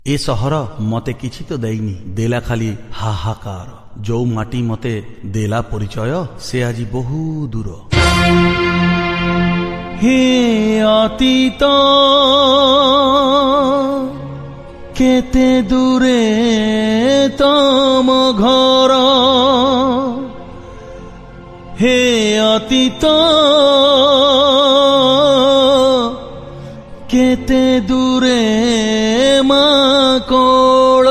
ए सहर मते किछि तो देइनी, देला खाली हाहाकार। जो माटी मते देला परिचय से आजी बहु दूर। हे अतीत केते दूरे तम घर, हे अतीत केते दूरे मा कोल।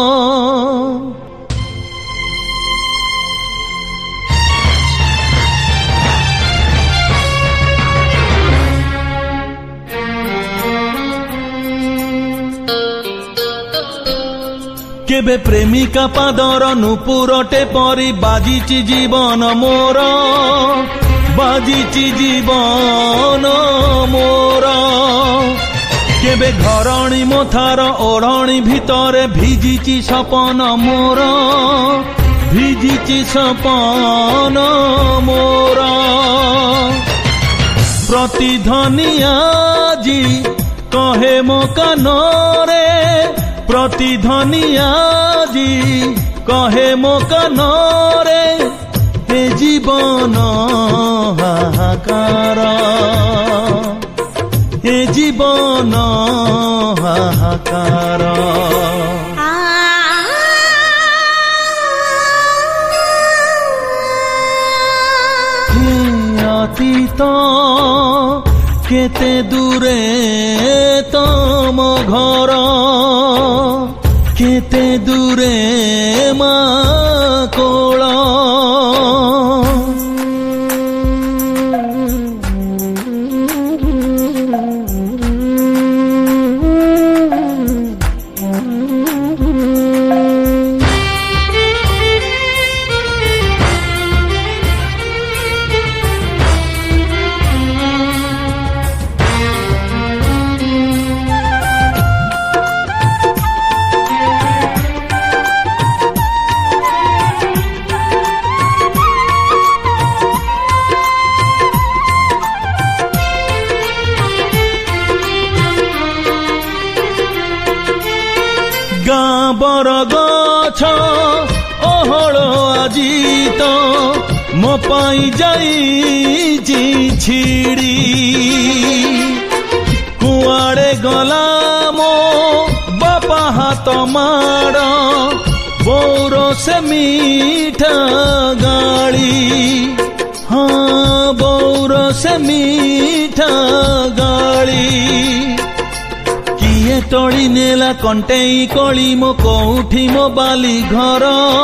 केबे प्रेमिका पादर नुपुरटे परी बाजिची जीवन मोर, बाजिची जीवन मोर। केबे घरणी मोथार ओढ़णी भितरे भिजिची सपन मोर, भिजिची सपन मोर। प्रतिध्वनि आजी कहे मो कानरे, प्रतिध्वनि आजी कहे मो कानरे, हे जीवन हाहाकार, हे जीवन हाहाकार। हे अतीत केते दूरे तम घर, केते दूरे मा कोल। गाँ बर गछ ओहळ आजी तो मो पाई जाइछि छिड़ी, कुआड़े गला मो बापा हाथ माड़, बोर से मीठा गाड़ी। हाँ बोर से मीठा गाड़ी। किए तोड़ी नेला कंटेई कली मो कोठी मो बाली घर,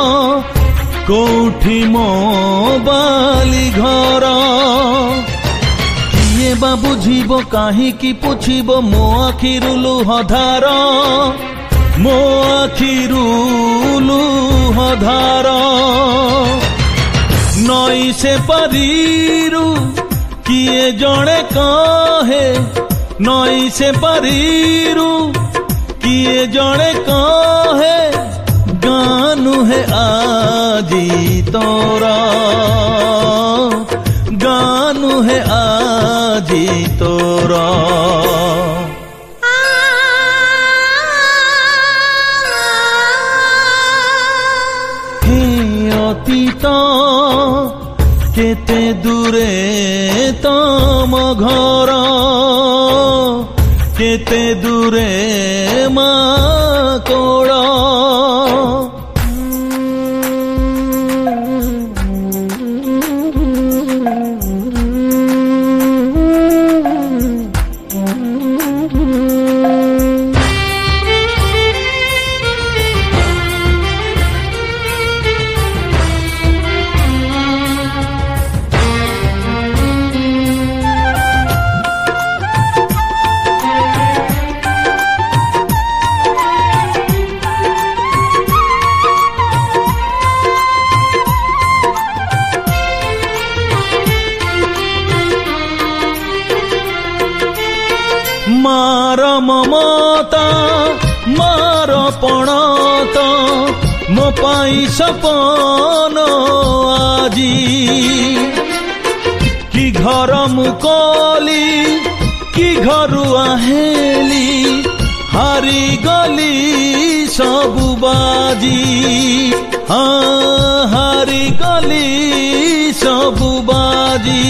कोठी मो बाली घर। किए बा बुझिबो काहीकि पुछिबो मो आखिरु लुहधार, मो आखिरु लुहधार। नई से पारीरु किए जणे कहे, नई से पारीरु किए जणे कहे, गानु है आजी तोरा, गानु है आजी तोरा। हे अतीत केते दूरे तम घर, केते दूरे मा कोल। मार ममता मार पणता मो पाई सपन आजी, कि घर मुकली कि घरु आहेली हारी गली सबु बाजी हारी गली सबु बाजी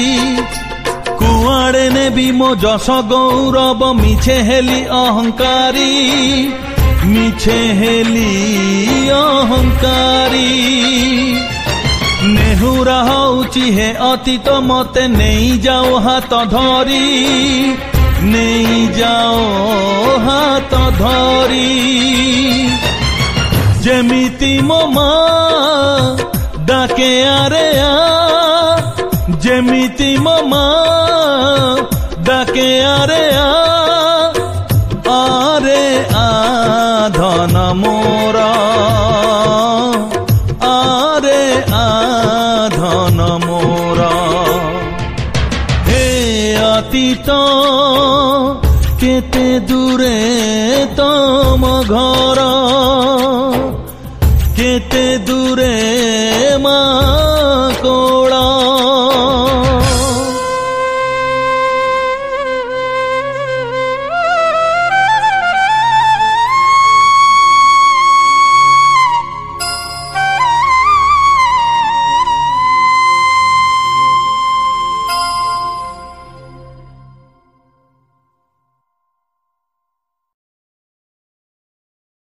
कुआड़े नेबी मो जस गौरव मिछे हेली अहंकारी मिछे हेली अहंकारी नेहुरा होउची हे अतीत मते नहीं जाओ हाथ धरी नहीं जाओ हाथ धरी जेमिति मो मां डाके आरे आ जेमिति मो मां डाके आरे आ धन मोरा आरे आ धन मोरा हे अतीत केते दूरे तम घर केते दूरे मां को